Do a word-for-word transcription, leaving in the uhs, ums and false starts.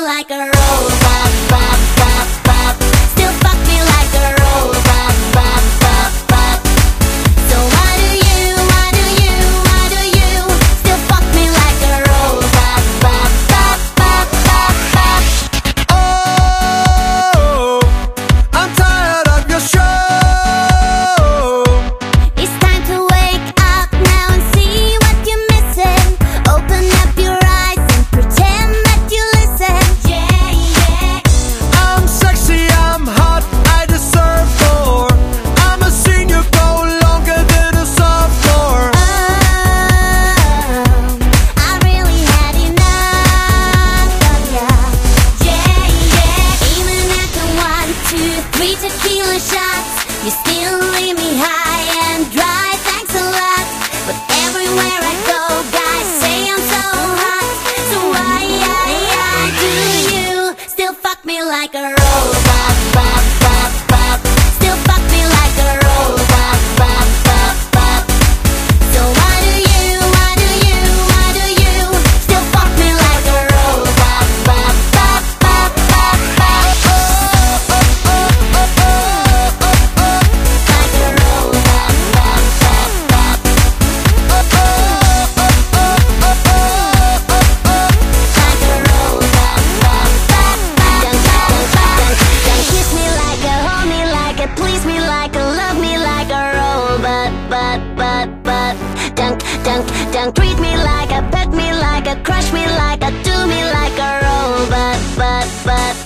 like a robot, bop, bop, bop. Still fuck me like a robot, bop, bop, bop. So why do you, why do you, why do you still fuck me like a robot, bop, bop, bop, bop, bop. Oh, I'm tired of your show. It's time to wake up now and see what you're missing. Open up your eyes and pretend that you listen. Yeah, yeah. I'm sexy, I'm hot, I deserve more. I'm a senior, go longer than a sophomore. Oh, I really had enough of ya. Yeah, yeah. Even after one, two, three tequila shots, you still leave me high and dry. Thanks a lot. But everywhere I go, guys say I'm so hot. So why, why, why do you still fuck me like a robot, bop, bop, bop? Still fuck me like a robot, bop, bop, bop. So why do you, why do you, why do you still fuck me like a robot, bop, bop, bop, bop, bop? Like a robot, bop, bop, bop. Like a robot, bop, bop, bop. Don't kiss me like a, hold me like a, please me like a, love me like a robot, but, but, but. Don't, don't, don't treat me like a, pet me like a, crush me like a, do me like a robot, but, but.